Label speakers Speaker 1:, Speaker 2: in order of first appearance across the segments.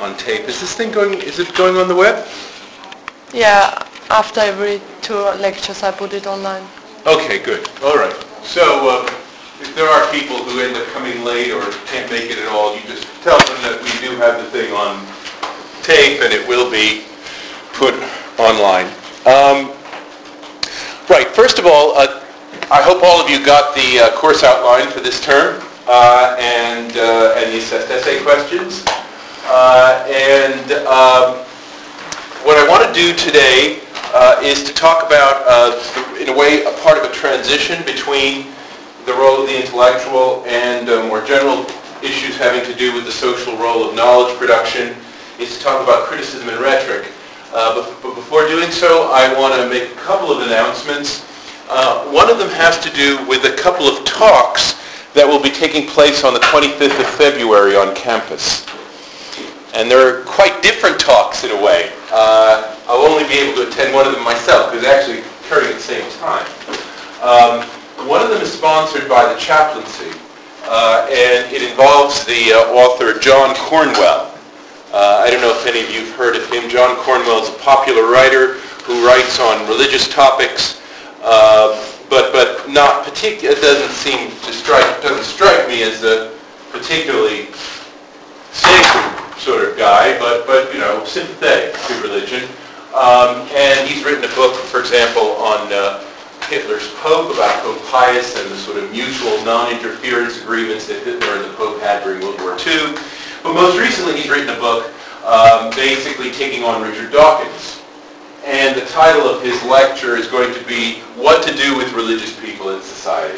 Speaker 1: on tape. Is this thing going, is it going on the web?
Speaker 2: Yeah, after every 2 lectures I put it online.
Speaker 1: Okay, good. All right. So if there are people who end up coming late or can't make it at all, you just tell them that we do have the thing on tape and it will be put online. Right. First of all, I hope all of you got the course outline for this term and the assessed essay questions. What I want to do today is to talk about, in a way, a part of a transition between the role of the intellectual and more general issues having to do with the social role of knowledge production, is to talk about criticism and rhetoric. But before doing so, I want to make a couple of announcements. One of them has to do with a couple of talks that will be taking place on the 25th of February on campus. And they're quite different talks in a way. I'll only be able to attend one of them myself because they're actually occurring at the same time. One of them is sponsored by the chaplaincy, and it involves the author John Cornwell. I don't know if any of you have heard of him. John Cornwell is a popular writer who writes on religious topics, but not particular. It doesn't strike me as a particularly sacred sort of guy, but you know, sympathetic to religion. And he's written a book, for example, on Hitler's Pope, about Pope Pius and the sort of mutual non-interference agreements that Hitler and the Pope had during World War II. But most recently, he's written a book basically taking on Richard Dawkins. And the title of his lecture is going to be What to Do with Religious People in Society.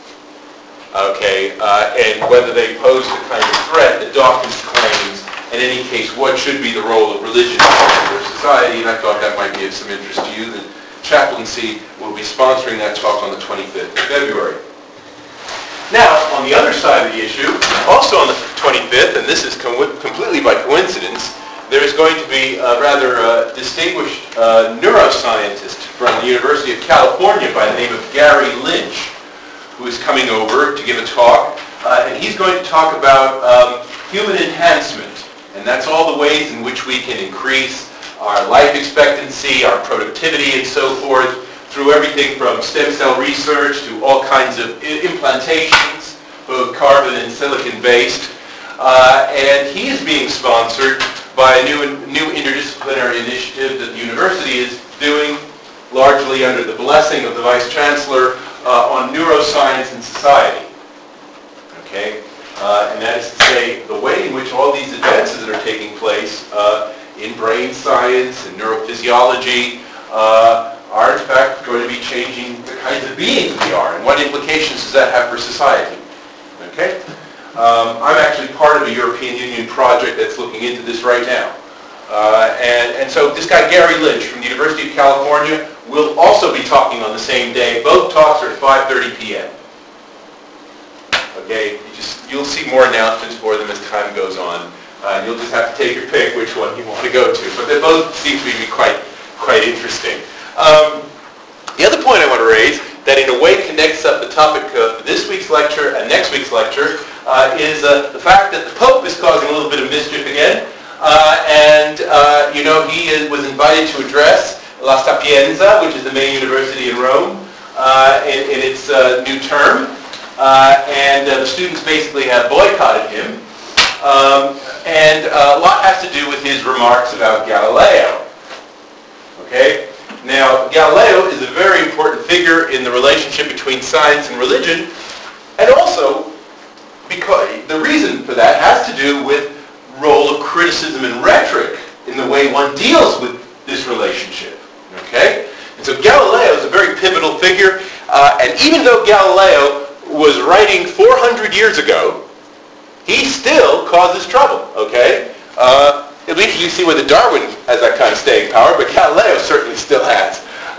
Speaker 1: Okay, and whether they pose the kind of threat that Dawkins claims. In any case, what should be the role of religion in our society? And I thought that might be of some interest to you. The chaplaincy will be sponsoring that talk on the 25th of February. Now, on the other side of the issue, also on the 25th, and this is completely by coincidence, there is going to be a rather distinguished neuroscientist from the University of California by the name of Gary Lynch, who is coming over to give a talk. And he's going to talk about human enhancement. And that's all the ways in which we can increase our life expectancy, our productivity, and so forth, through everything from stem cell research to all kinds of implantations, both carbon and silicon-based. And he is being sponsored by a new interdisciplinary initiative that the university is doing, largely under the blessing of the Vice Chancellor, on neuroscience and society. Okay? And that is to say, the way in which all these advances that are taking place in brain science and neurophysiology are in fact going to be changing the kinds of beings we are, and what implications does that have for society. Okay? I'm actually part of a European Union project that's looking into this right now. And so this guy Gary Lynch from the University of California will also be talking on the same day. Both talks are at 5:30 p.m. Okay, you'll see more announcements for them as time goes on. You'll just have to take your pick which one you want to go to. But they both seem to be quite interesting. The other point I want to raise that in a way connects up the topic of this week's lecture and next week's lecture is the fact that the Pope is causing a little bit of mischief again. You know, he was invited to address La Sapienza, which is the main university in Rome, in its new term. The students basically have boycotted him. And a lot has to do with his remarks about Galileo. Okay? Now, Galileo is a very important figure in the relationship between science and religion, and also because the reason for that has to do with the role of criticism and rhetoric in the way one deals with this relationship. Okay? And so Galileo is a very pivotal figure, and even though Galileo was writing 400 years ago, he still causes trouble, okay? It'll be interesting to see whether Darwin has that kind of staying power, but Galileo certainly still has.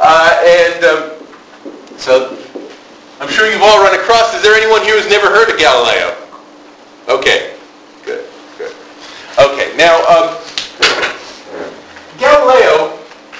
Speaker 1: So I'm sure you've all run across, is there anyone here who's never heard of Galileo? Okay, good. Okay, now, Galileo,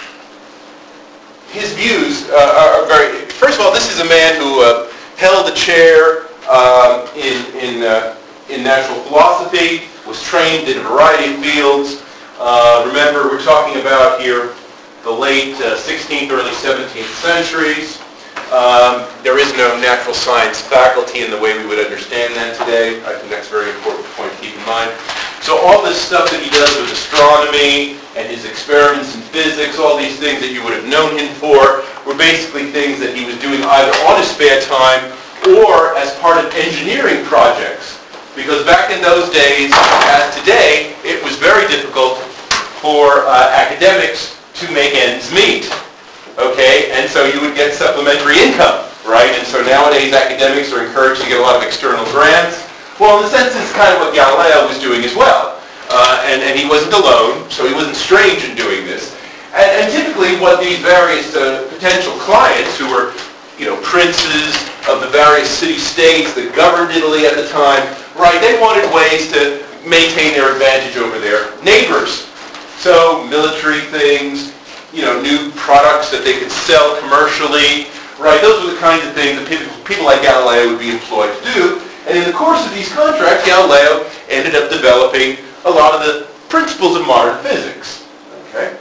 Speaker 1: his views are very, first of all, this is a man who held a chair in natural philosophy. was trained in a variety of fields. Remember, we're talking about here the late 16th, early 17th centuries. There is no natural science faculty in the way we would understand that today. I think that's a very important point to keep in mind. So all this stuff that he does with astronomy and his experiments in physics, all these things that you would have known him for, were basically things that he was doing either on his spare time or as part of engineering projects. Because back in those days, as today, it was very difficult for academics to make ends meet. Okay, and so you would get supplementary income, right? And so nowadays academics are encouraged to get a lot of external grants. Well, in a sense, it's kind of what Galileo was doing as well. And he wasn't alone, so he wasn't strange in doing this. And typically what these various potential clients, who were, princes of the various city-states that governed Italy at the time, right, they wanted ways to maintain their advantage over their neighbors. So military things, new products that they could sell commercially, right? Those were the kinds of things that people like Galileo would be employed to do. And in the course of these contracts, Galileo ended up developing a lot of the principles of modern physics. Okay?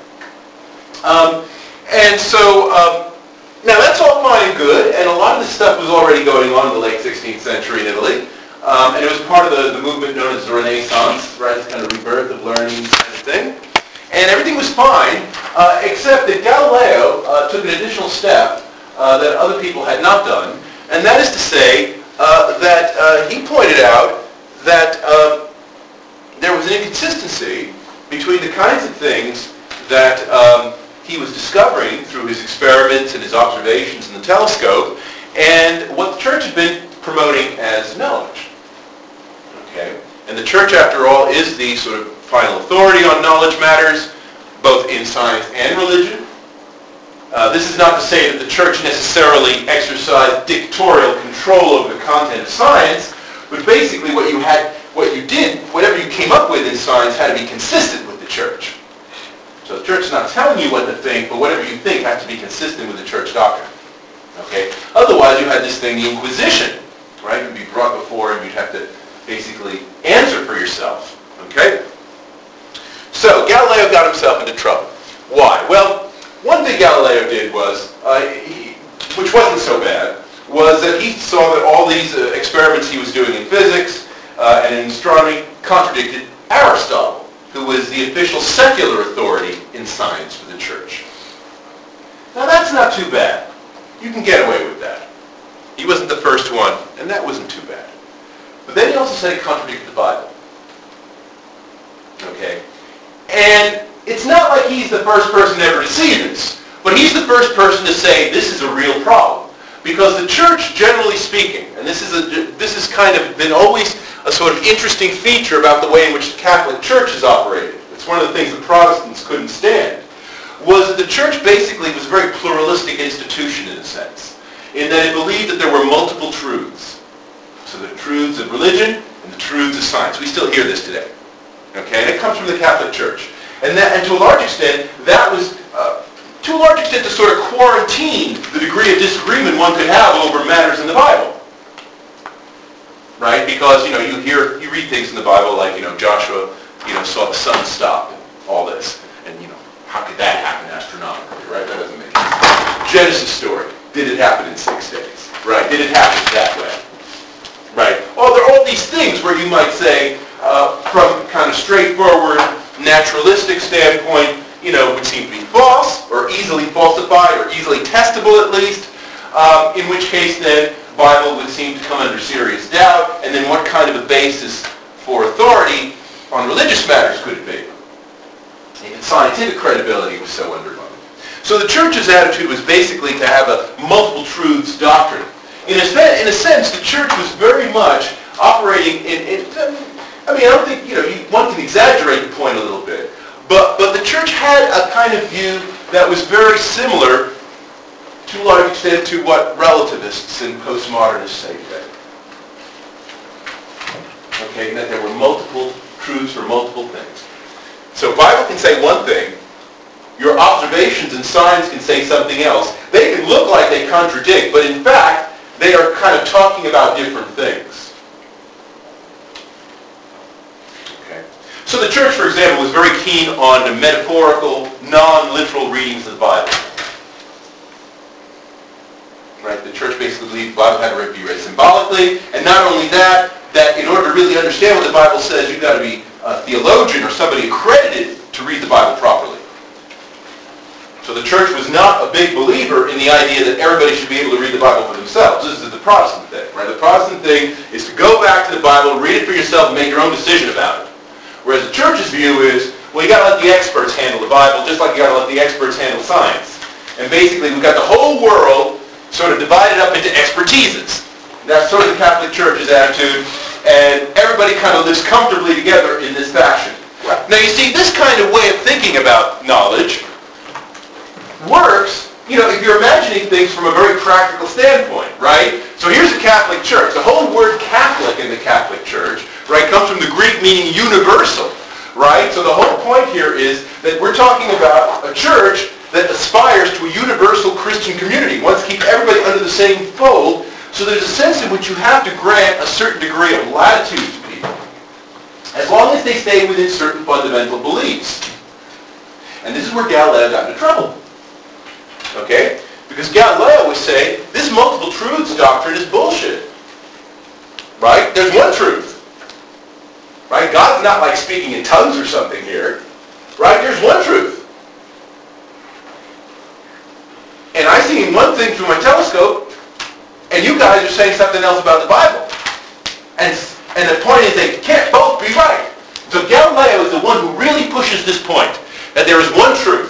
Speaker 1: Now that's all fine and good, and a lot of this stuff was already going on in the late 16th century in Italy. And it was part of the movement known as the Renaissance, right? It's kind of rebirth of learning kind of thing. And everything was fine, except that Galileo took an additional step that other people had not done, and that is to say that he pointed out that there was an inconsistency between the kinds of things that he was discovering through his experiments and his observations in the telescope and what the church had been promoting as knowledge. Okay? And the church, after all, is the sort of final authority on knowledge matters, both in science and religion. This is not to say that the church necessarily exercised dictatorial control over the content of science, but basically what you did, whatever you came up with in science had to be consistent with the church. So the church is not telling you what to think, but whatever you think has to be consistent with the church doctrine. Okay? Otherwise, you had this thing, the Inquisition, right? You'd be brought before and you'd have to basically answer for yourself. Okay? So Galileo got himself into trouble. Why? Well, one thing Galileo did was, which wasn't so bad, was that he saw that all these experiments he was doing in physics and in astronomy contradicted Aristotle, who was the official secular authority in science for the church. Now that's not too bad. You can get away with that. He wasn't the first one, and that wasn't too bad. But then he also said he contradicted the Bible. Okay? And it's not like he's the first person ever to see this, but he's the first person to say this is a real problem. Because the church, generally speaking, and this is kind of been always a sort of interesting feature about the way in which the Catholic Church has operated. It's one of the things the Protestants couldn't stand, was that the church basically was a very pluralistic institution in a sense, in that it believed that there were multiple truths. So the truths of religion and the truths of science. We still hear this today. Okay? And it comes from the Catholic Church. And to a large extent, that was to sort of quarantine the degree of disagreement one could have over matters in the Bible. Right? Because, you read things in the Bible like, Joshua, saw the sun stop and all this. And, how could that happen astronomically, right? That doesn't make sense. Genesis story. Did it happen in 6 days? Right? Did it happen that way? Right? Oh, there are all these things where you might say, from kind of straightforward naturalistic standpoint, would seem to be false, or easily falsified, or easily testable at least, in which case then Bible would seem to come under serious doubt, and then what kind of a basis for authority on religious matters could it be? Even scientific credibility was so undermined. So the church's attitude was basically to have a multiple truths doctrine. In a sense, the church was very much operating I don't think, one can exaggerate the point a little bit, but the church had a kind of view that was very similar to a large extent to what relativists and postmodernists say today. Okay, that there were multiple truths for multiple things. So Bible can say one thing, your observations in science can say something else. They can look like they contradict, but in fact, they are kind of talking about different things. Okay. So the church, for example, was very keen on the metaphorical, non-literal readings of the Bible. Right? The church basically believed the Bible had to be read symbolically, and not only that, that in order to really understand what the Bible says, you've got to be a theologian or somebody accredited to read the Bible properly. So the church was not a big believer in the idea that everybody should be able to read the Bible for themselves. This is the Protestant thing, right? The Protestant thing is to go back to the Bible, read it for yourself, and make your own decision about it. Whereas the church's view is, well, you got to let the experts handle the Bible, just like you got to let the experts handle science. And basically, we've got the whole world sort of divided up into expertises. That's sort of the Catholic Church's attitude, and everybody kind of lives comfortably together in this fashion. Now, you see, this kind of way of thinking about knowledge works, if you're imagining things from a very practical standpoint, right? So here's a Catholic Church. The whole word Catholic in the Catholic Church, right, comes from the Greek meaning universal, right? So the whole point here is that we're talking about a church that aspires to a universal Christian community, wants to keep everybody under the same fold. So there's a sense in which you have to grant a certain degree of latitude to people, as long as they stay within certain fundamental beliefs. And this is where Galileo got into trouble. Okay? Because Galileo was saying, this multiple truths doctrine is bullshit. Right? There's one truth. Right? God's not like speaking in tongues or something here. Right? There's one truth. And I see one thing through my telescope, and you guys are saying something else about the Bible. And the point is they can't both be right. So Galileo is the one who really pushes this point, that there is one truth.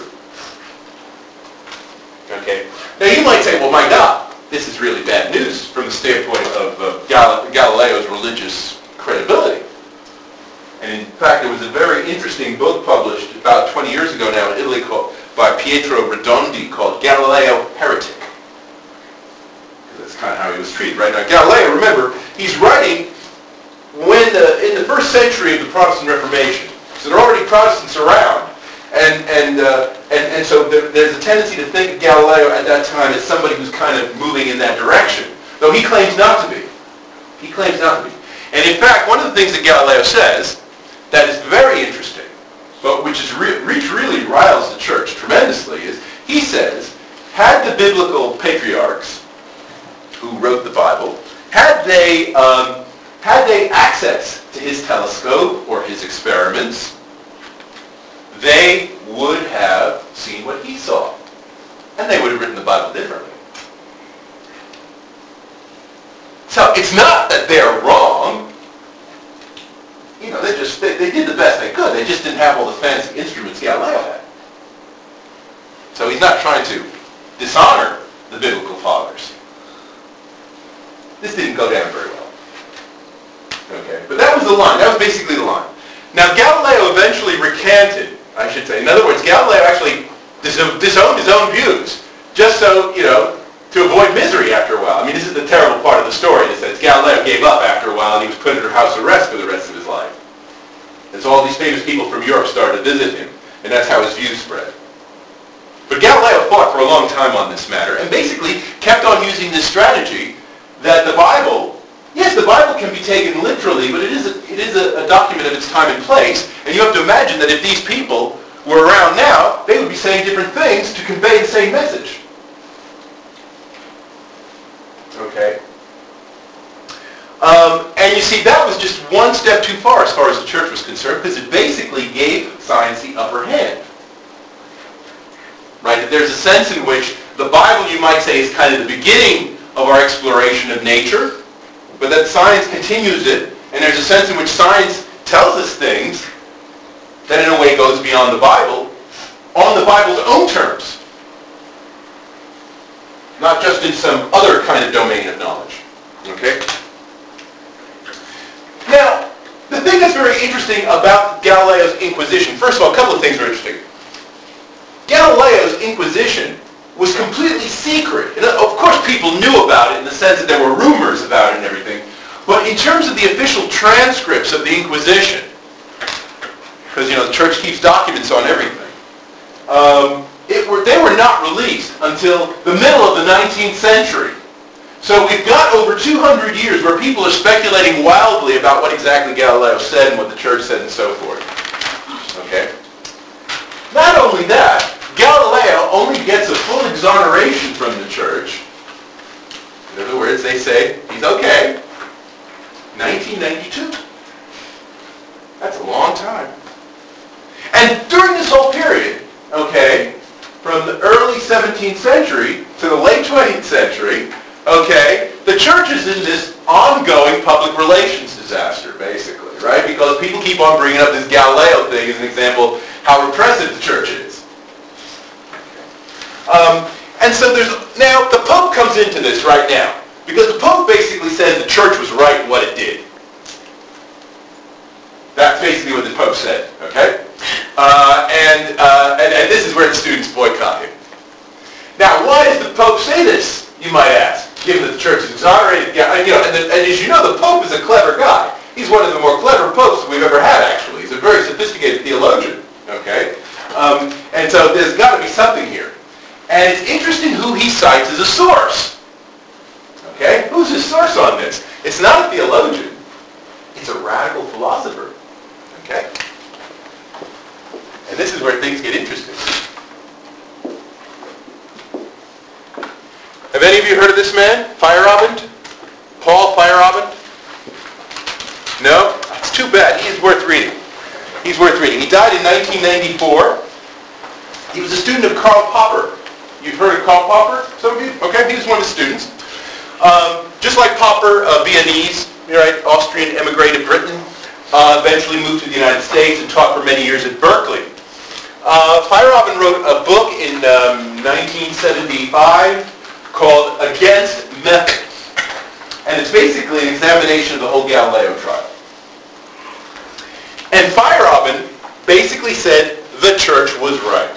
Speaker 1: Okay? Now you might say, well, my God, this is really bad news from the standpoint of Galileo's religious credibility. And in fact, there was a very interesting book published about 20 years ago now in Italy by Pietro Redondi called Galileo Heretic. That's kind of how he was treated. Right now, Galileo, remember, he's writing in the first century of the Protestant Reformation. So there are already Protestants around. And so there's a tendency to think of Galileo at that time as somebody who's kind of moving in that direction, though he claims not to be. He claims not to be. And in fact, one of the things that Galileo says that is very interesting, but which really riles the church tremendously, is he says, had the biblical patriarchs who wrote the Bible, had they access to his telescope or his experiments, they would have seen what he saw. And they would have written the Bible differently. So it's not that they're wrong. They did the best they could. They just didn't have all the fancy instruments Galileo had. So he's not trying to dishonor the biblical fathers. This didn't go down very well. Okay, but that was the line. That was basically the line. Now Galileo eventually recanted, I should say. In other words, Galileo actually disowned his own views, just so, to avoid misery after a while. I mean, this is the terrible part of the story. It says Galileo gave up after a while and he was put under house arrest for the rest of his life. And so all these famous people from Europe started to visit him, and that's how his views spread. But Galileo fought for a long time on this matter, and basically kept on using this strategy that the Bible, yes, the Bible can be taken literally, but it is a document of its time and place, and you have to imagine that if these people were around now, they would be saying different things to convey the same message. Okay? And you see, that was just one step too far as the church was concerned, because it basically gave science the upper hand. Right? That there's a sense in which the Bible, you might say, is kind of the beginning of our exploration of nature, but that science continues it, and there's a sense in which science tells us things that in a way goes beyond the Bible, on the Bible's own terms, not just in some other kind of domain of knowledge. Okay? Now, the thing that's very interesting about Galileo's Inquisition, first of all, a couple of things are interesting. Galileo's Inquisition was completely secret. And of course people knew about it in the sense that there were rumors about it and everything. But in terms of the official transcripts of the Inquisition, because the church keeps documents on everything, they were not released until the middle of the 19th century. So we've got over 200 years where people are speculating wildly about what exactly Galileo said and what the church said and so forth. exoneration from the church. In other words, they say, he's okay. 1992. That's a long time. And during this whole period, okay, from the early 17th century to the late 20th century, okay, the church is in this ongoing public relations disaster, basically, right? Because people keep on bringing up this Galileo thing as an example of how repressive the church is. And so now the Pope comes into this right now, because the Pope basically says the church was right in what it did. That's basically what the Pope said, okay? And this is where the students boycott him. Now, why does the Pope say this, you might ask, given that the church is exonerated? And as you know, the Pope is a clever guy. He's one of the more clever popes we've ever had, actually. He's a very sophisticated theologian, okay? And so there's got to be something here. And it's interesting who he cites as a source. Okay? Who's his source on this? It's not a theologian. It's a radical philosopher. Okay? And this is where things get interesting. Have any of you heard of this man? Feyerabend? Paul Feyerabend? No? It's too bad. He is worth reading. He's worth reading. He died in 1994. He was a student of Karl Popper. You've heard of Karl Popper? Some of you? Okay, he was one of his students. Just like Popper, Viennese, right, Austrian, emigrated Britain, eventually moved to the United States and taught for many years at Berkeley. Feyerabend wrote a book in 1975 called Against Method. And it's basically an examination of the whole Galileo trial. And Feyerabend basically said the church was right.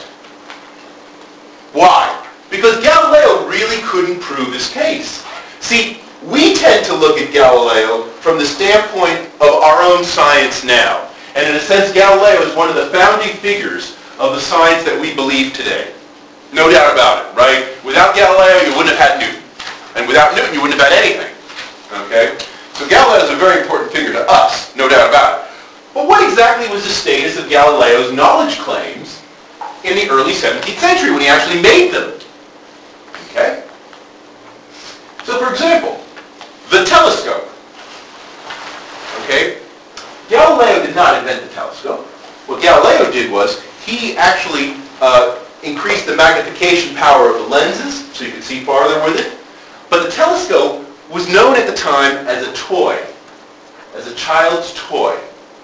Speaker 1: Why? Because Galileo really couldn't prove his case. See, we tend to look at Galileo from the standpoint of our own science now. And in a sense, Galileo is one of the founding figures of the science that we believe today. No doubt about it, right? Without Galileo, you wouldn't have had Newton. And without Newton, you wouldn't have had anything. Okay? So Galileo is a very important figure to us, no doubt about it. But what exactly was the status of Galileo's knowledge claims in the early 17th century when he actually made them? Okay? So for example, the telescope. Okay? Galileo did not invent the telescope. What Galileo did was he actually increased the magnification power of the lenses so you could see farther with it. But the telescope was known at the time as a toy, as a child's toy.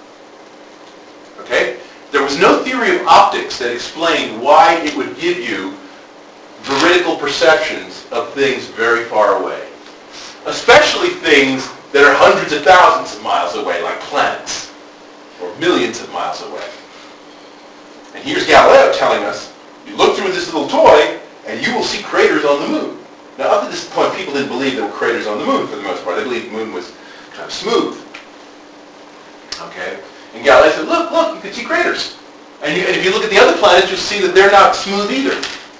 Speaker 1: Okay? There was no theory of optics that explained why it would give you veridical perceptions of things very far away. Especially things that are hundreds of thousands of miles away, like planets, or millions of miles away. And here's Galileo telling us, you look through this little toy, and you will see craters on the moon. Now, up to this point, people didn't believe there were craters on the moon for the most part. They believed the moon was kind of smooth. Okay? And Galileo said, look, you can see craters. And if you look at the other planets, you'll see that they're not smooth either.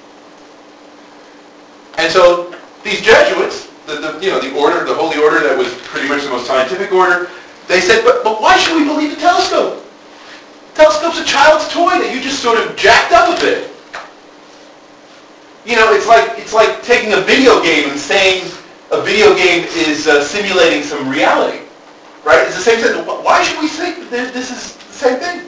Speaker 1: And so these Jesuits, the order, the holy order that was pretty much the most scientific order, they said, but why should we believe the telescope? The telescope's a child's toy that you just sort of jacked up a bit. You know, it's like taking a video game and saying a video game is simulating some reality. Right? It's the same thing. Why should we think that this is the same thing?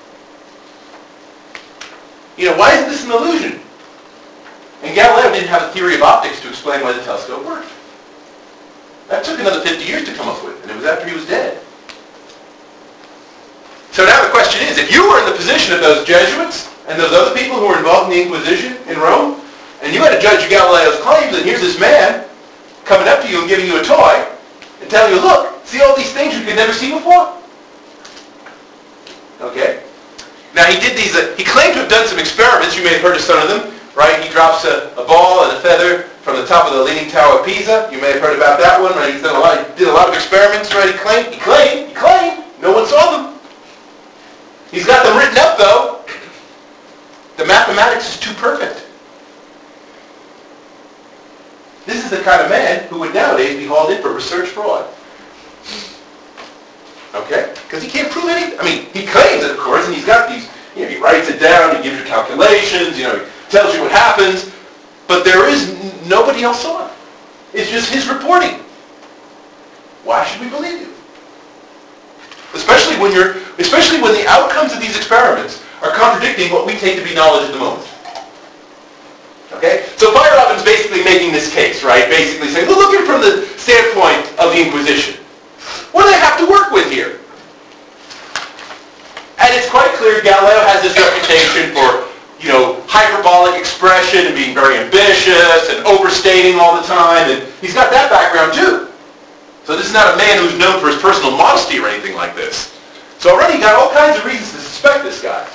Speaker 1: You know, why isn't this an illusion? And Galileo didn't have a theory of optics to explain why the telescope worked. That took another 50 years to come up with, and it was after he was dead. So now the question is, if you were in the position of those Jesuits and those other people who were involved in the Inquisition in Rome, and you had to judge Galileo's claims, and here's this man coming up to you and giving you a toy and telling you, look, see all these things you could never see before? Okay? Now he did these, he claimed to have done some experiments, you may have heard of some of them, right? He drops a ball and a feather from the top of the Leaning Tower of Pisa. You may have heard about that one, right? He did a lot of experiments, right? He claimed, no one saw them. He's got them written up though. The mathematics is too perfect. This is the kind of man who would nowadays be hauled in for research fraud. Okay? Because he can't prove anything. I mean, he claims it, of course, and he's got these, he writes it down, he gives you calculations, he tells you what happens, but there is nobody else saw it. It's just his reporting. Why should we believe you? Especially when the outcomes of these experiments are contradicting what we take to be knowledge at the moment. Okay? So Feyerabend's basically making this case, right? Basically saying, well, look at it from the standpoint of the Inquisition. What do they have to work with here? And it's quite clear Galileo has this reputation for, hyperbolic expression and being very ambitious and overstating all the time, and he's got that background too. So this is not a man who's known for his personal modesty or anything like this. So already you got all kinds of reasons to suspect this guy.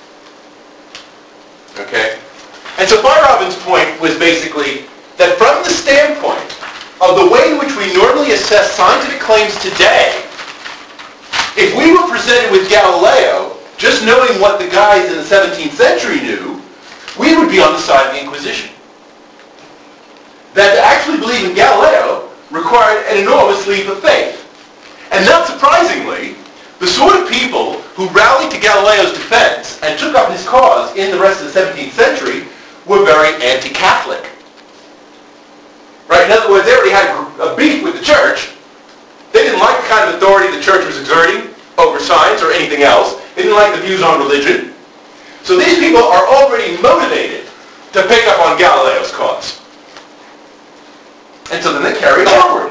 Speaker 1: Okay? And so Feyerabend's point was basically that from the standpoint of the way in which we normally assess scientific claims today, if we were presented with Galileo, just knowing what the guys in the 17th century knew, we would be on the side of the Inquisition. That to actually believe in Galileo required an enormous leap of faith. And not surprisingly, the sort of people who rallied to Galileo's defense and took up his cause in the rest of the 17th century were very anti-Catholic. Right? In other words, they already had a beef with the church. They didn't like the kind of authority the church was exerting over science or anything else. They didn't like the views on religion. So these people are already motivated to pick up on Galileo's cause. And so then they carry it forward.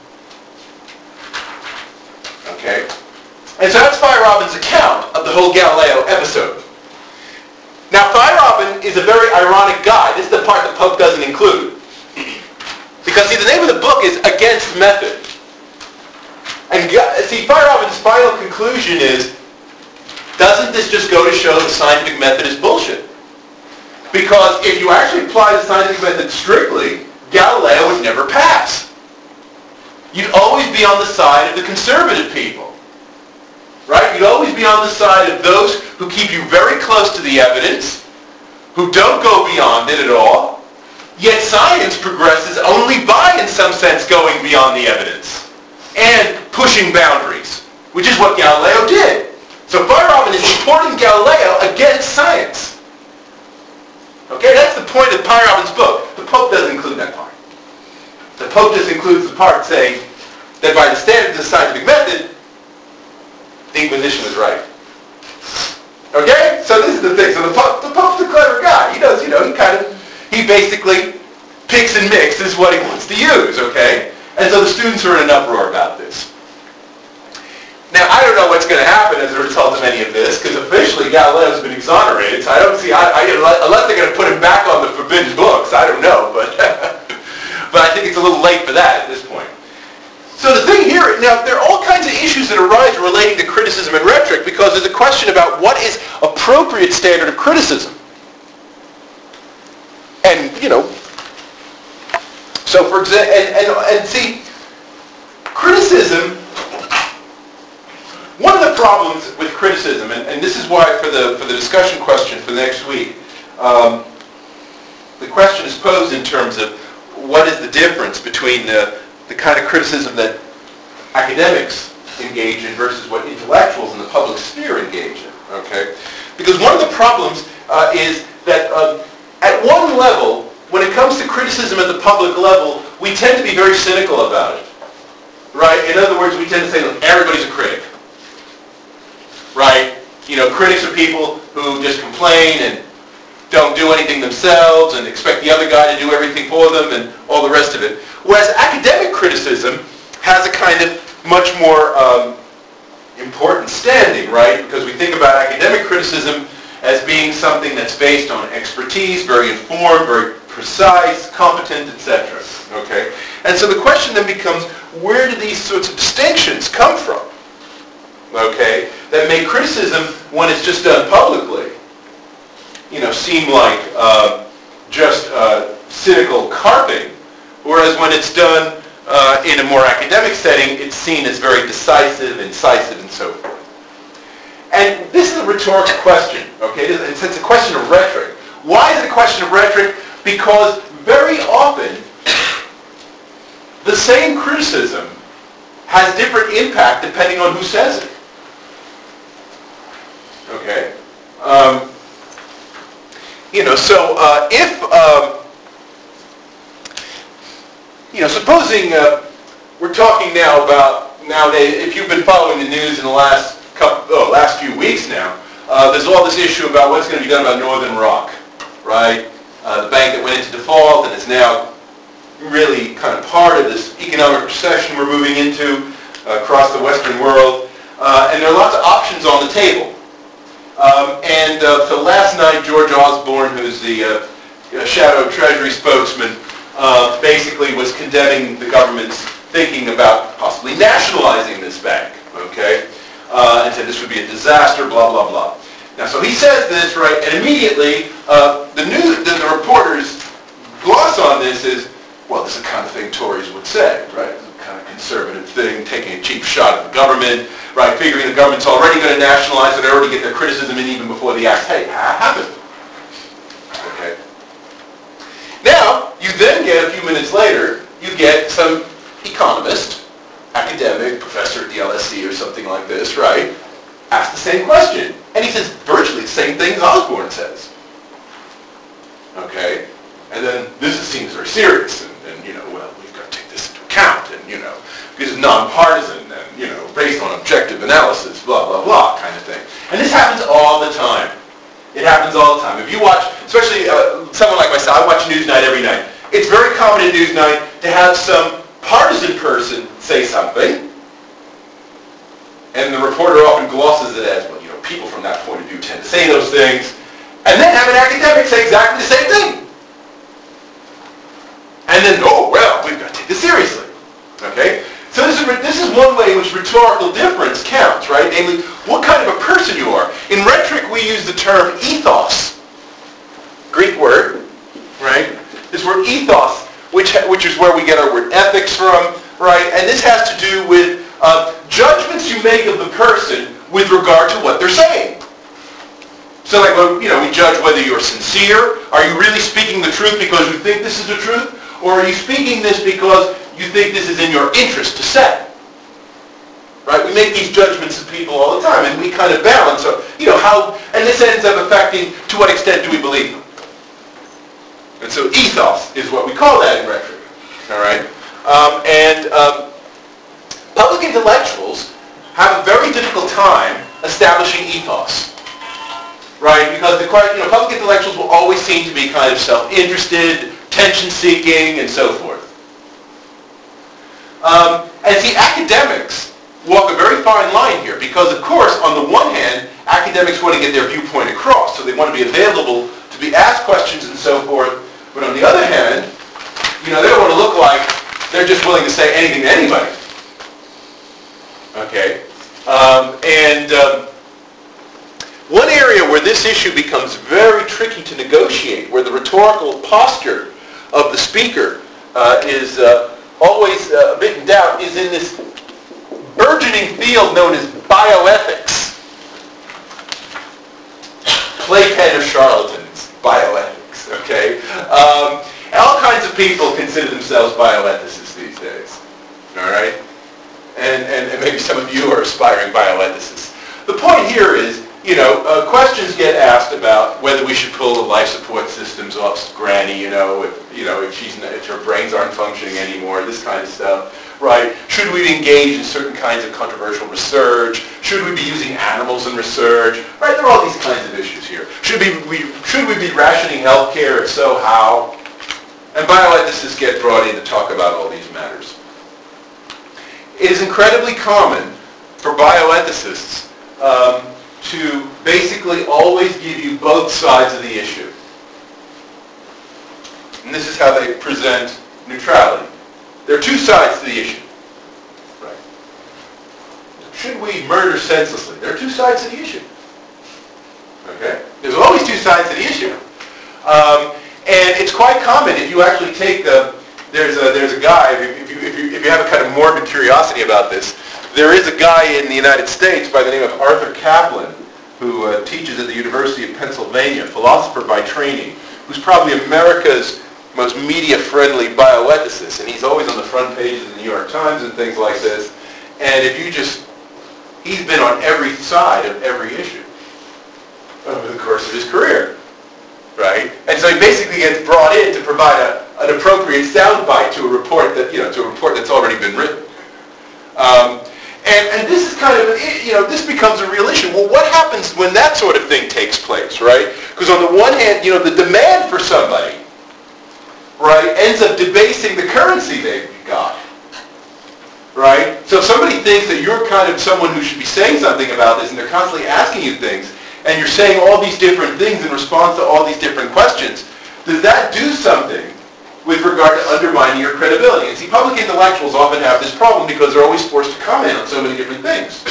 Speaker 1: Okay? And so that's Feyerabend's account of the whole Galileo episode. Now Feyerabend is a very ironic guy. This is the part the Pope doesn't include. Because see, the name of the book is Against Method. And see, Feyerabend's final conclusion is, doesn't this just go to show the scientific method is bullshit? Because if you actually apply the scientific method strictly, Galileo would never pass. You'd always be on the side of the conservative people. Right? You'd always be on the side of those who keep you very close to the evidence, who don't go beyond it at all, yet science progresses only by, in some sense, going beyond the evidence and pushing boundaries, which is what Galileo did. So Feyerabend is supporting Galileo against science. Okay, that's the point of Feyerabend's book. The Pope doesn't include that part. The Pope just includes the part saying that by the standards of the scientific method, the Inquisition was right. Okay? So this is the thing. So the Pope's a clever guy. He does, he basically picks and mixes what he wants to use, okay? And so the students are in an uproar about this. Now, I don't know what's going to happen as a result of any of this, because officially Galileo's been exonerated, so I don't see, unless they're going to put him back on the forbidden books, I don't know, but, but I think it's a little late for that at this point. So the thing here, now, there are all kinds of issues that arise relating to criticism and rhetoric, because there's a question about what is appropriate standard of criticism. And, so for example, and see, criticism, one of the problems with criticism, and this is why for the discussion question for next week, the question is posed in terms of what is the difference between the kind of criticism that academics engage in versus what intellectuals in the public sphere engage in, okay? Because one of the problems is that at one level, when it comes to criticism at the public level, we tend to be very cynical about it, right? In other words, we tend to say, look, everybody's a critic, right? Critics are people who just complain and don't do anything themselves and expect the other guy to do everything for them and all the rest of it. Whereas academic criticism has a kind of much more important standing, right? Because we think about academic criticism as being something that's based on expertise, very informed, very precise, competent, etc. Okay? And so the question then becomes, where do these sorts of distinctions come from? Okay? That make criticism, when it's just done publicly, seem like just cynical carping, whereas when it's done in a more academic setting, it's seen as very decisive, incisive, and so forth. And this is a rhetorical question, okay? It's a question of rhetoric. Why is it a question of rhetoric? Because very often, the same criticism has different impact depending on who says it. Okay? supposing we're talking now about nowadays, if you've been following the news in the last few weeks now, there's all this issue about what's going to be done about Northern Rock, right? The bank that went into default and is now really kind of part of this economic recession we're moving into across the Western world. And there are lots of options on the table. So last night, George Osborne, who's the shadow Treasury spokesman, basically was condemning the government's thinking about possibly nationalizing this bank, okay? And said this would be a disaster, blah, blah, blah. Now, so he says this, right, and immediately the reporters gloss on this is, well, this is the kind of thing Tories would say, right? This is the kind of conservative thing, taking a cheap shot at the government, right, figuring the government's already going to nationalize it, they already get their criticism in even before the act happened. Okay. Now, you then get, a few minutes later, you get some economist, academic, professor at the LSE or something like this, right, ask the same question. And he says virtually the same thing as Osborne says. Okay? And then this seems very serious, and well, we've got to take this into account, and, because it's nonpartisan, and, based on objective analysis, blah, blah, blah, kind of thing. And this happens all the time. It happens all the time. If you watch, especially someone like myself, I watch Newsnight every night. It's very common in Newsnight to have some partisan person say something, and the reporter often glosses it as, well, people from that point of view tend to say those things, and then have an academic say exactly the same thing. And then, oh, well, we've got to take this seriously. Okay? So this is one way in which rhetorical difference counts, right? Namely, what kind of a person you are. In rhetoric, we use the term ethos. Greek word, right? This word ethos, which is where we get our word ethics from, right? And this has to do with judgments you make of the person with regard to what they're saying. So like, we judge whether you're sincere. Are you really speaking the truth because you think this is the truth? Or are you speaking this because you think this is in your interest to say? Right? We make these judgments of people all the time, and we kind of balance, how, and this ends up affecting to what extent do we believe them. And so ethos is what we call that in rhetoric. All right? Public intellectuals have a very difficult time establishing ethos, right? Because public intellectuals will always seem to be kind of self-interested, attention-seeking, and so forth. And see, academics walk a very fine line here, because, of course, on the one hand, academics want to get their viewpoint across, so they want to be available to be asked questions and so forth. But on the other hand, they don't want to look like they're just willing to say anything to anybody. Okay? One area where this issue becomes very tricky to negotiate, where the rhetorical posture of the speaker is always a bit in doubt, is in this burgeoning field known as bioethics. Playpen of charlatans, bioethics, okay? All kinds of people consider themselves bioethicists these days, all right? And maybe some of you are aspiring bioethicists. The point here is, questions get asked about whether we should pull the life support systems off Granny, if her brains aren't functioning anymore, this kind of stuff, right? Should we engage in certain kinds of controversial research? Should we be using animals in research? Right? There are all these kinds of issues here. Should we be rationing healthcare? If so, how? And bioethicists get brought in to talk about all these matters. It is incredibly common for bioethicists to basically always give you both sides of the issue. And this is how they present neutrality. There are two sides to the issue. Right? Should we murder senselessly? There are two sides to the issue. Okay? There's always two sides to the issue. And it's quite common if you actually take there's a guy, if you have a kind of morbid curiosity about this, there is a guy in the United States by the name of Arthur Kaplan who teaches at the University of Pennsylvania, philosopher by training, who's probably America's most media-friendly bioethicist, and he's always on the front pages of the New York Times and things like this. And he's been on every side of every issue over the course of his career, right? And so he basically gets brought in to provide an appropriate soundbite to a report that, to a report that's already been written. And this is kind of, this becomes a real issue. Well, what happens when that sort of thing takes place, right? Because on the one hand, the demand for somebody, right, ends up debasing the currency they've got, right? So if somebody thinks that you're kind of someone who should be saying something about this, and they're constantly asking you things, and you're saying all these different things in response to all these different questions, does that do something with regard to undermining your credibility? And see, public intellectuals often have this problem because they're always forced to comment on so many different things.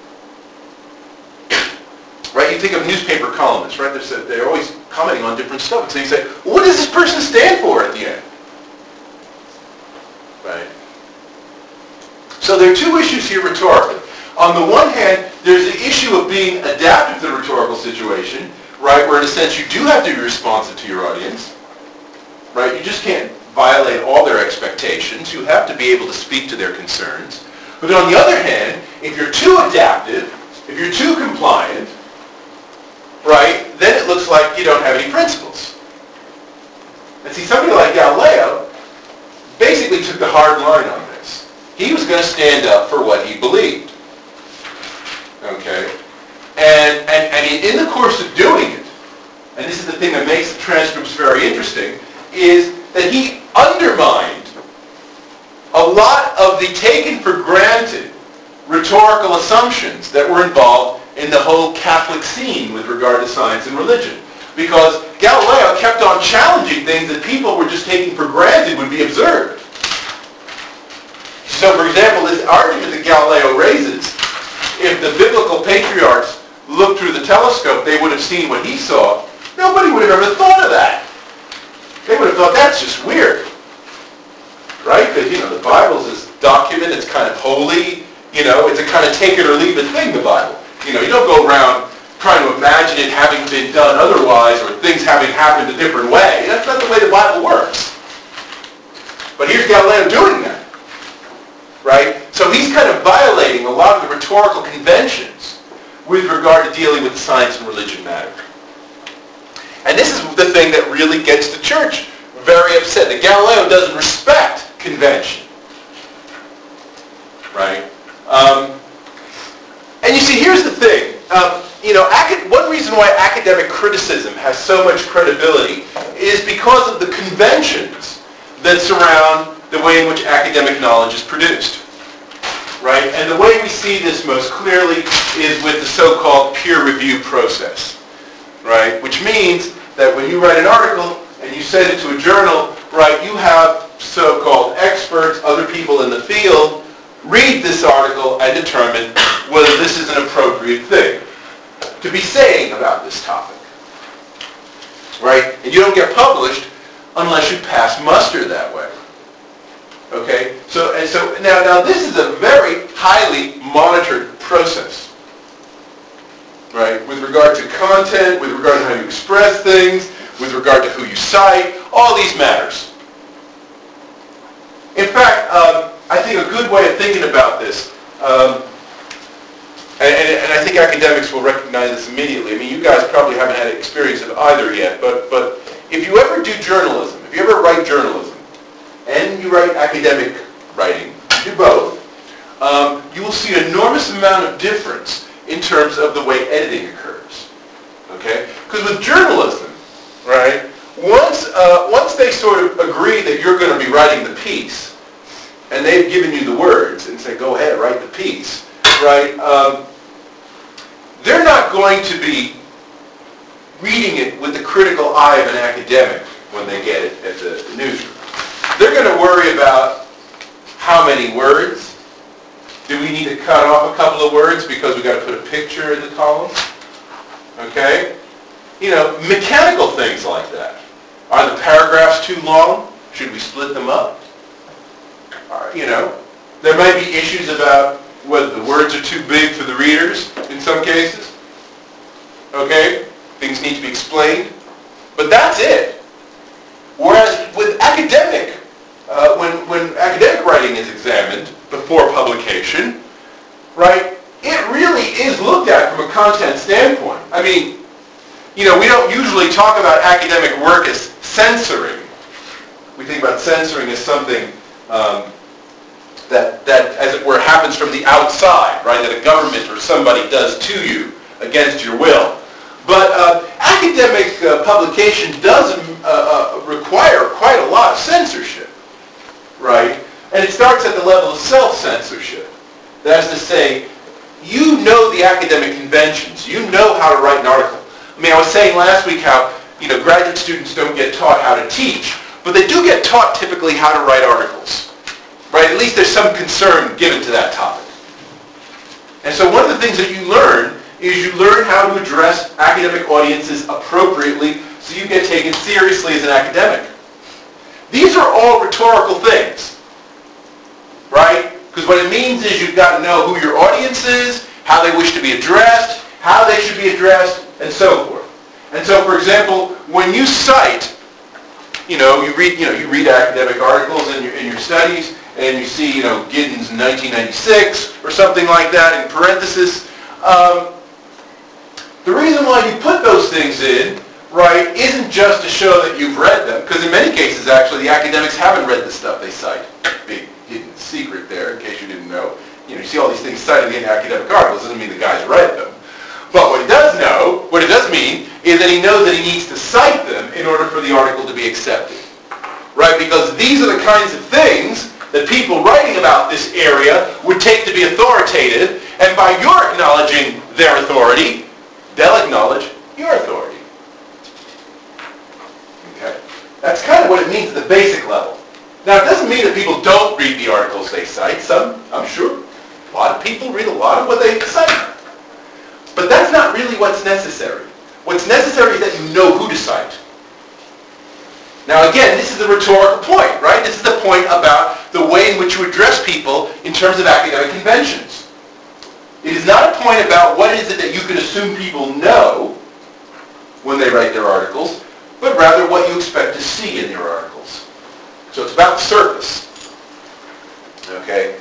Speaker 1: Right? You think of newspaper columnists, right? They're always commenting on different stuff. And so you say, well, what does this person stand for at the end? Right? So there are two issues here rhetorically. On the one hand, there's the issue of being adaptive to the rhetorical situation, right, where in a sense you do have to be responsive to your audience, right? You just can't violate all their expectations. You have to be able to speak to their concerns. But on the other hand, if you're too adaptive, if you're too compliant, right, then it looks like you don't have any principles. And see, somebody like Galileo basically took the hard line on this. He was going to stand up for what he believed. Okay? And in the course of doing it, and this is the thing that makes the transcripts very interesting, is that he undermined a lot of the taken for granted rhetorical assumptions that were involved in the whole Catholic scene with regard to science and religion. Because Galileo kept on challenging things that people were just taking for granted would be absurd. So, for example, this argument that Galileo raises, if the biblical patriarchs looked through the telescope, they would have seen what he saw. Nobody would have ever thought of that. They would have thought, that's just weird. Right? Because, the Bible's this document, it's kind of holy, it's a kind of take it or leave it thing, the Bible. You don't go around trying to imagine it having been done otherwise or things having happened a different way. That's not the way the Bible works. But here's Galileo doing that. Right? So he's kind of violating a lot of the rhetorical conventions with regard to dealing with science and religion matter. And this is the thing that really gets the church very upset, that Galileo doesn't respect convention. Right? And you see, here's the thing. One reason why academic criticism has so much credibility is because of the conventions that surround the way in which academic knowledge is produced. Right? And the way we see this most clearly is with the so-called peer review process. Right? Which means that when you write an article and you send it to a journal, right, you have so-called experts, other people in the field, read this article and determine whether this is an appropriate thing to be saying about this topic. Right? And you don't get published unless you pass muster that way. Okay? So now this is a very highly monitored process. Right? With regard to content, with regard to how you express things, with regard to who you cite, all these matters. In fact, I think a good way of thinking about this, and I think academics will recognize this immediately. I mean, you guys probably haven't had experience of either yet, but if you ever do journalism, if you ever write journalism, and you write academic writing, you do both, you will see an enormous amount of difference in terms of the way editing occurs. Okay? Because with journalism, right, once they sort of agree that you're going to be writing the piece, and they've given you the words and say, go ahead, write the piece, right, they're not going to be reading it with the critical eye of an academic when they get it at the newsroom. They're going to worry about how many words. Do we need to cut off a couple of words because we've got to put a picture in the column? Okay? Mechanical things like that. Are the paragraphs too long? Should we split them up? There might be issues about whether the words are too big for the readers in some cases. Okay? Things need to be explained. But that's it. Whereas with academic, when academic writing is examined before publication, right, it really is looked at from a content standpoint. I mean, we don't usually talk about academic work as censoring, We think about censoring as something that, as it were, happens from the outside, right? That a government or somebody does to you against your will. But academic publication does require quite a lot of censorship, right? And it starts at the level of self-censorship. That is to say, you know the academic conventions. You know how to write an article. I mean, I was saying last week how, graduate students don't get taught how to teach, but they do get taught typically how to write articles, right? At least there's some concern given to that topic. And so one of the things that you learn is you learn how to address academic audiences appropriately so you get taken seriously as an academic. These are all rhetorical things, right? Because what it means is you've got to know who your audience is, how they wish to be addressed, how they should be addressed, and so forth. And so, for example, when you cite, you read academic articles in your studies, and you see, Giddens 1996 or something like that in parentheses. The reason why you put those things in, right, isn't just to show that you've read them, because in many cases, actually, the academics haven't read the stuff they cite. Big hidden secret there, in case you didn't know. You see all these things cited in academic articles, doesn't mean the guy's read them. But what it does mean, is that he knows that he needs to cite them in order for the article to be accepted. Right? Because these are the kinds of things that people writing about this area would take to be authoritative, and by your acknowledging their authority, they'll acknowledge your authority. Okay? That's kind of what it means at the basic level. Now, it doesn't mean that people don't read the articles they cite. Some, I'm sure, a lot of people read a lot of what they cite. But that's not really what's necessary. What's necessary is that you know who to cite. Now again, this is the rhetorical point, right? This is the point about the way in which you address people in terms of academic conventions. It is not a point about what is it that you can assume people know when they write their articles, but rather what you expect to see in their articles. So it's about the surface. Okay?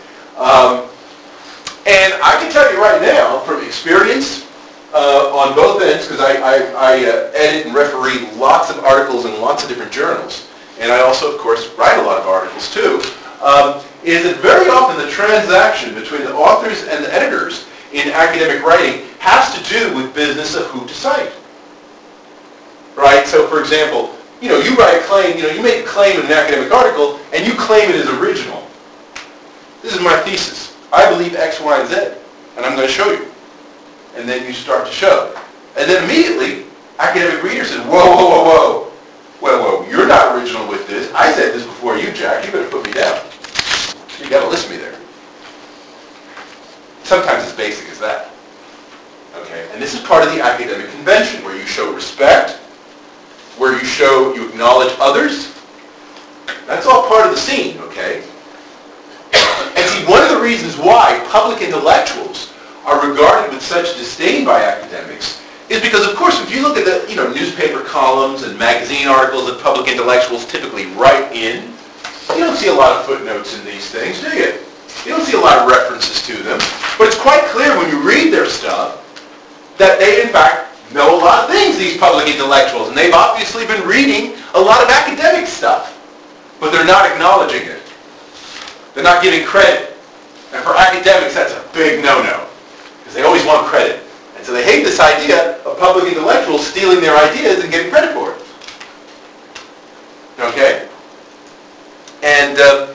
Speaker 1: And I can tell you right now, from experience, on both ends, because I edit and referee lots of articles in lots of different journals, and I also, of course, write a lot of articles too, is that very often the transaction between the authors and the editors in academic writing has to do with business of who to cite. Right? So, for example, you write a claim, you make a claim in an academic article, and you claim it as original. This is my thesis. I believe X, Y, and Z, and I'm going to show you. And then you start to show. And then immediately, academic readers say, whoa, whoa, whoa, whoa. Whoa, you're not original with this. I said this before you, Jack. You better put me down. You got to list me there. Sometimes as basic as that. Okay? And this is part of the academic convention, where you show respect, where you acknowledge others. That's all part of the scene, okay? And see, one of the reasons why public intellectuals are regarded with such disdain by academics is because, of course, if you look at the newspaper columns and magazine articles that public intellectuals typically write in, you don't see a lot of footnotes in these things, do you? You don't see a lot of references to them. But it's quite clear when you read their stuff that they, in fact, know a lot of things, these public intellectuals. And they've obviously been reading a lot of academic stuff. But they're not acknowledging it. They're not giving credit. And for academics, that's a big no-no. Because they always want credit. And so they hate this idea of public intellectuals stealing their ideas and getting credit for it. Okay? And,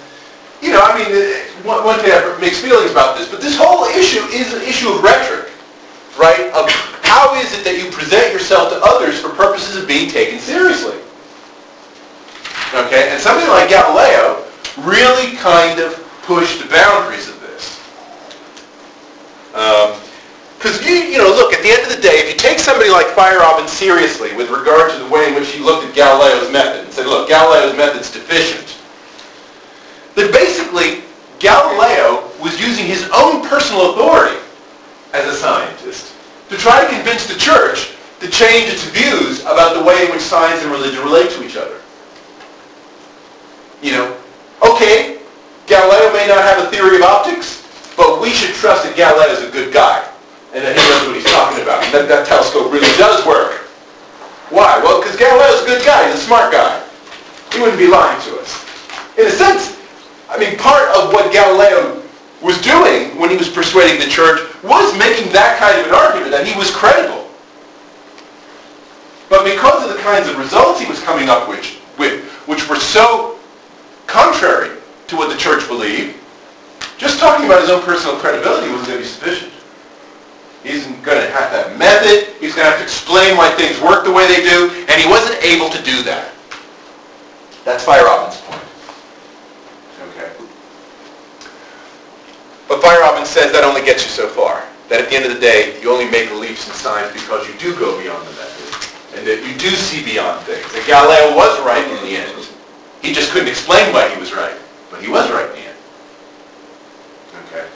Speaker 1: one thing I have mixed feelings about this, but this whole issue is an issue of rhetoric, right? Of how is it that you present yourself to others for purposes of being taken seriously? Okay? And something like Galileo really kind of pushed the boundaries of this. Because, look, at the end of the day, if you take somebody like Feyerabend seriously with regard to the way in which he looked at Galileo's method and said, look, Galileo's method's deficient, then basically Galileo was using his own personal authority as a scientist to try to convince the church to change its views about the way in which science and religion relate to each other. Okay, Galileo may not have a theory of optics, but we should trust that Galileo's a good guy and that he knows what he's talking about, and that telescope really does work. Why? Well, because Galileo's a good guy. He's a smart guy. he wouldn't be lying to us. In a sense, I mean, part of what Galileo was doing when he was persuading the church was making that kind of an argument, that he was credible. But because of the kinds of results he was coming up with, which were so contrary to what the church believed, just talking about his own personal credibility wasn't going to be sufficient. He's going to have to have method, he's going to have to explain why things work the way they do, and he wasn't able to do that. That's Feyerabend's point. Okay. But Feyerabend says that only gets you so far. That at the end of the day, you only make leaps in science because you do go beyond the method. And that you do see beyond things. That Galileo was right in the end. He just couldn't explain why he was right. But he was right in the end. Okay.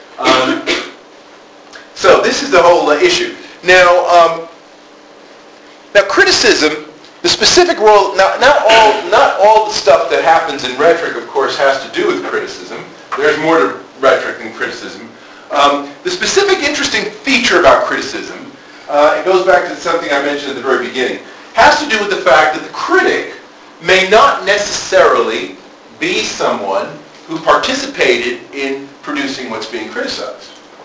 Speaker 1: So this is the whole issue. Now criticism, the specific role, not all the stuff that happens in rhetoric, of course, has to do with criticism. There's more to rhetoric than criticism. The specific interesting feature about criticism, it goes back to something I mentioned at the very beginning, has to do with the fact that the critic may not necessarily be someone who participated in producing what's being criticized.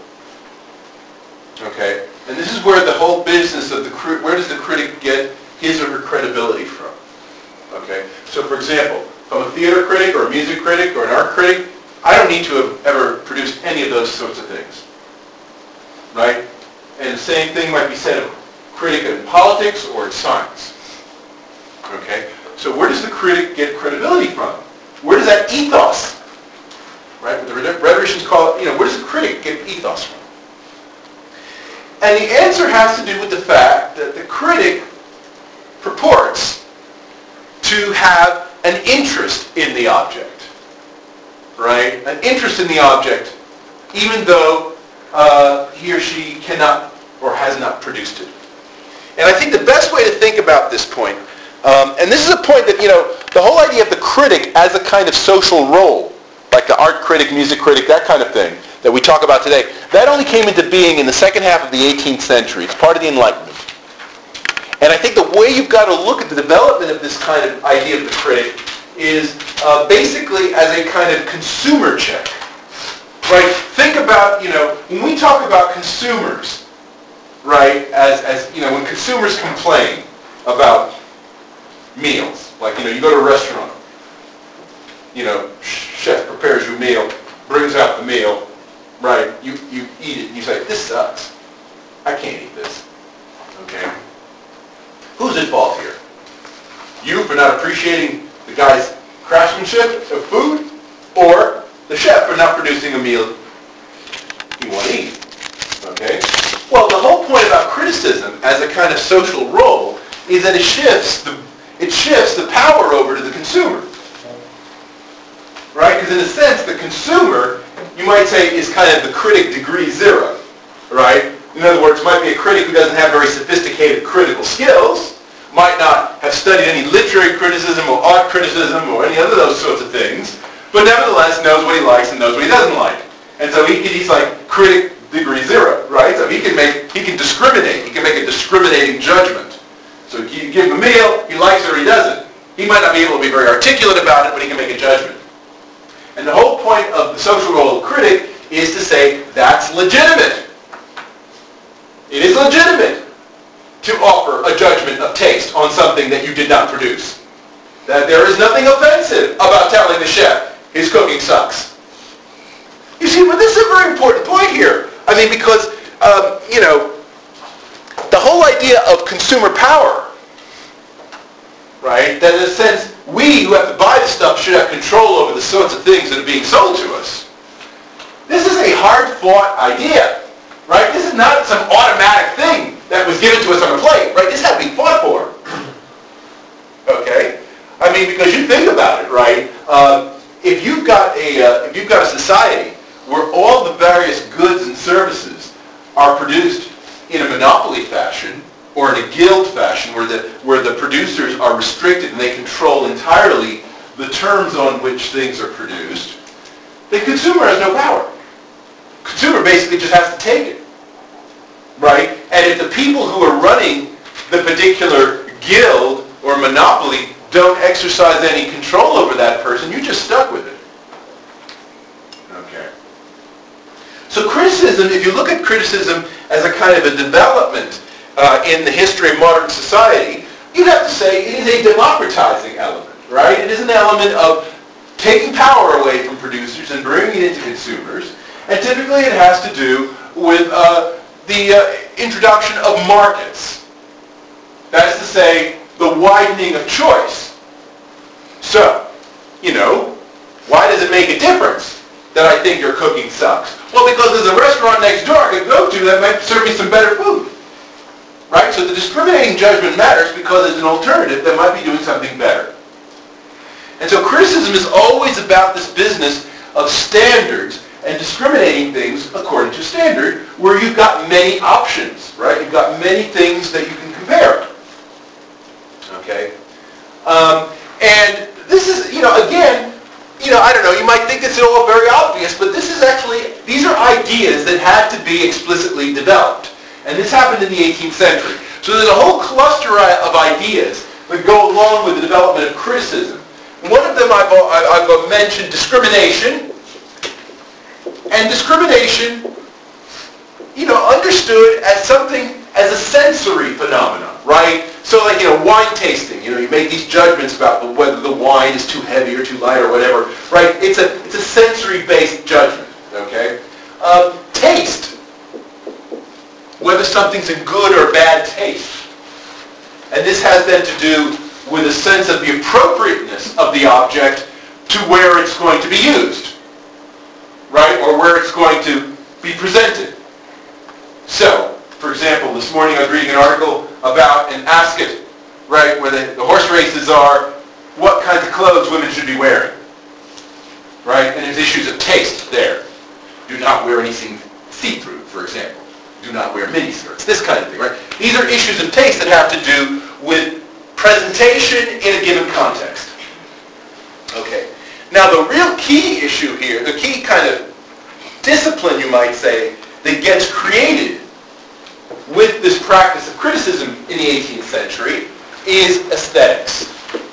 Speaker 1: Okay? And this is where the whole business of where does the critic get his or her credibility from? Okay? So for example, if I'm a theater critic or a music critic or an art critic, I don't need to have ever produced any of those sorts of things. Right? And the same thing might be said of a critic in politics or in science. Okay? So where does the critic get credibility from? Where does that ethos, right? What the rhetoricians call it, where does the critic get ethos from? And the answer has to do with the fact that the critic purports to have an interest in the object, right? An interest in the object, even though he or she cannot or has not produced it. And I think the best way to think about this point, and this is a point that, the whole idea of the critic as a kind of social role, like the art critic, music critic, that kind of thing, that we talk about today, that only came into being in the second half of the 18th century. It's part of the Enlightenment. And I think the way you've got to look at the development of this kind of idea of the critic is basically as a kind of consumer check. Right? Think about, when we talk about consumers, right, as when consumers complain about meals, like, you go to a restaurant, chef prepares you a meal, brings out the meal, right, you eat it, and you say, this sucks. I can't eat this. Okay? Who's at fault here? You for not appreciating the guy's craftsmanship of food, or the chef for not producing a meal you want to eat? Okay? Well, the whole point about criticism as a kind of social role is that it shifts the power over to the consumer. Right? Because in a sense, the consumer, you might say, is kind of the critic degree zero. Right? In other words, might be a critic who doesn't have very sophisticated critical skills, might not have studied any literary criticism or art criticism or any other of those sorts of things, but nevertheless knows what he likes and knows what he doesn't like. And so he's like critic degree zero, right? So he can discriminate. He can make a discriminating judgment. So you give him a meal, he likes it or he doesn't. He might not be able to be very articulate about it, but he can make a judgment. And the whole point of the social role of critic is to say that's legitimate. It is legitimate to offer a judgment of taste on something that you did not produce. That there is nothing offensive about telling the chef his cooking sucks. You see, but this is a very important point here. I mean, because, the whole idea of consumer power, right, that in a sense, we who have to buy the stuff should have control over the sorts of things that are being sold to us. This is a hard-fought idea, right? This is not some automatic thing that was given to us on a plate, right? This had to be fought for. Okay? I mean, because you think about it, right? If you've got a society where all the various goods and services are produced in a monopoly fashion or in a guild fashion where the producers are restricted and they control entirely the terms on which things are produced, the consumer has no power. Consumer basically just has to take it. Right? And if the people who are running the particular guild or monopoly don't exercise any control over that person, you're just stuck with it. Okay. So criticism, if you look at criticism as a kind of a development in the history of modern society, you'd have to say it is a democratizing element, right? It is an element of taking power away from producers and bringing it into consumers, and typically it has to do with the introduction of markets. That is to say, the widening of choice. So, you know, why does it make a difference that I think your cooking sucks? Well, because there's a restaurant next door I could go to that might serve me some better food. Right? So the discriminating judgment matters because there's an alternative that might be doing something better. And so criticism is always about this business of standards and discriminating things according to standard, where you've got many options, right? You've got many things that you can compare. Okay? And this is, you know, again, you know, I don't know, you might think this is all very obvious, but this is actually, these are ideas that had to be explicitly developed. And this happened in the 18th century. So there's a whole cluster of ideas that go along with the development of criticism. One of them I've mentioned, discrimination. And discrimination, you know, understood as something, as a sensory phenomenon, right? So like, you know, wine tasting, you know, you make these judgments about whether the wine is too heavy or too light or whatever, right? It's a sensory-based judgment, okay? Taste. Whether something's in good or bad taste. And this has then to do with a sense of the appropriateness of the object to where it's going to be used, right? Or where it's going to be presented. So, for example, this morning I was reading an article about in Ascot, right, where the horse races are, what kinds of clothes women should be wearing, right? And there's issues of taste there. Do not wear anything see-through, for example. Do not wear miniskirts, this kind of thing, right? These are issues of taste that have to do with presentation in a given context. Okay. Now the real key issue here, the key kind of discipline, you might say, that gets created with this practice of criticism in the 18th century is aesthetics.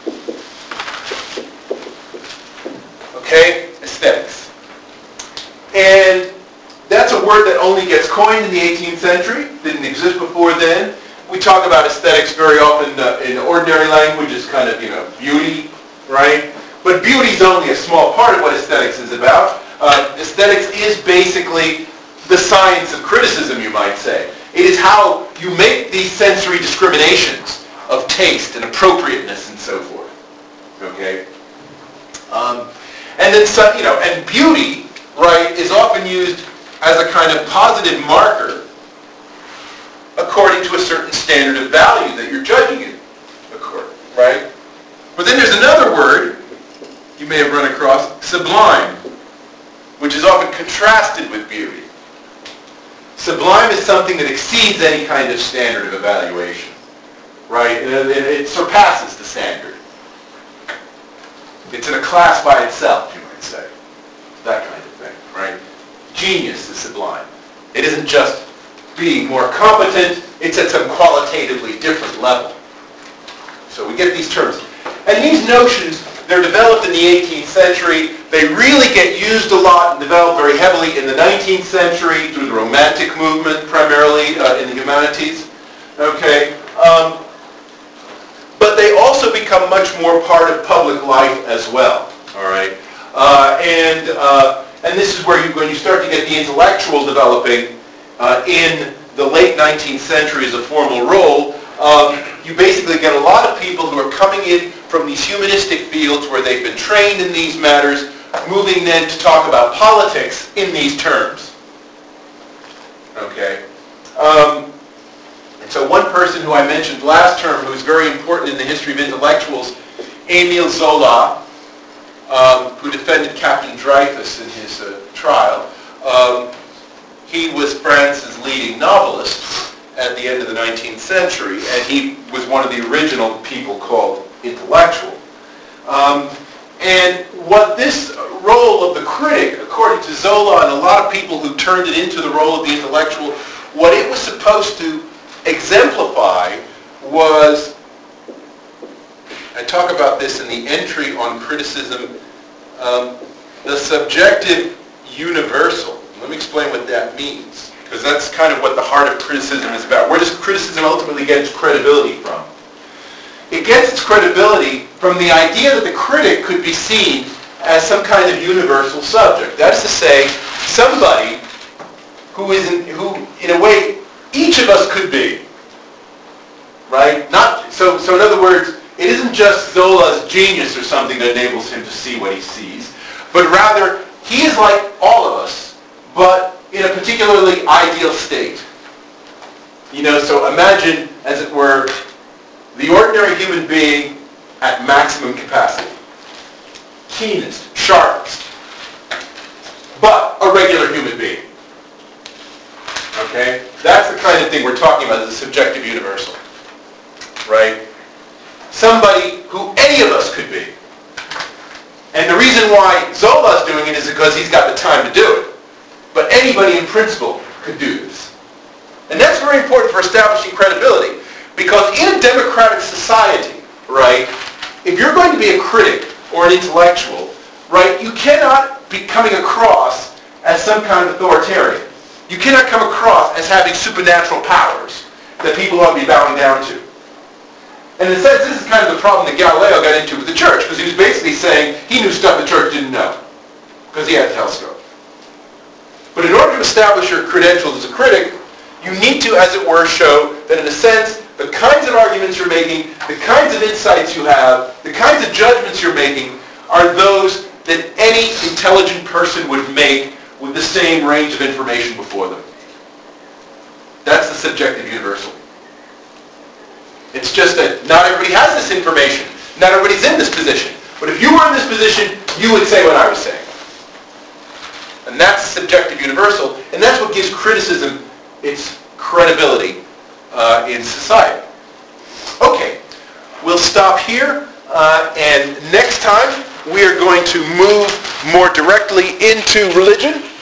Speaker 1: Okay? Aesthetics. And that's a word that only gets coined in the 18th century, didn't exist before then. We talk about aesthetics very often in ordinary language as kind of, you know, beauty, right? But beauty is only a small part of what aesthetics is about. Aesthetics is basically the science of criticism, you might say. It is how you make these sensory discriminations of taste and appropriateness and so forth. Okay? And then, so, you know, and beauty, right, is often used as a kind of positive marker according to a certain standard of value that you're judging it according, right? But then there's another word you may have run across, sublime, which is often contrasted with beauty. Sublime is something that exceeds any kind of standard of evaluation, right? It surpasses the standard. It's in a class by itself, you might say. That kind of thing, right? Genius is sublime. It isn't just being more competent, it's at some qualitatively different level. So we get these terms. And these notions, they're developed in the 18th century. They really get used a lot and developed very heavily in the 19th century through the Romantic movement, primarily in the humanities. Okay? But they also become much more part of public life as well. All right? And this is where when you start to get the intellectual developing in the late 19th century as a formal role, you basically get a lot of people who are coming in from these humanistic fields where they've been trained in these matters, moving then to talk about politics in these terms. Okay? And so one person who I mentioned last term who is very important in the history of intellectuals, Émile Zola, who defended Captain Dreyfus in his trial. He was France's leading novelist at the end of the 19th century, and he was one of the original people called intellectual. And what this role of the critic, according to Zola and a lot of people who turned it into the role of the intellectual, what it was supposed to exemplify was I talk about this in the entry on criticism, the subjective universal. Let me explain what that means, because that's kind of what the heart of criticism is about. Where does criticism ultimately get its credibility from? It gets its credibility from the idea that the critic could be seen as some kind of universal subject. That is to say, somebody who in a way, each of us could be. Right? So in other words, it isn't just Zola's genius or something that enables him to see what he sees, but rather, he is like all of us, but in a particularly ideal state. So imagine, as it were, the ordinary human being at maximum capacity. Keenest, sharpest, but a regular human being. Okay? That's the kind of thing we're talking about as a subjective universal. Right? Somebody who any of us could be. And the reason why Zola's doing it is because he's got the time to do it. But anybody in principle could do this. And that's very important for establishing credibility. Because in a democratic society, right, if you're going to be a critic or an intellectual, right, you cannot be coming across as some kind of authoritarian. You cannot come across as having supernatural powers that people ought to be bowing down to. And in a sense, this is kind of the problem that Galileo got into with the church, because he was basically saying he knew stuff the church didn't know, because he had the telescope. But in order to establish your credentials as a critic, you need to, as it were, show that in a sense, the kinds of arguments you're making, the kinds of insights you have, the kinds of judgments you're making are those that any intelligent person would make with the same range of information before them. That's the subjective universal. It's just that not everybody has this information. Not everybody's in this position. But if you were in this position, you would say what I was saying. And that's the subjective universal, and that's what gives criticism its credibility in society. Okay, we'll stop here, and next time we are going to move more directly into religion.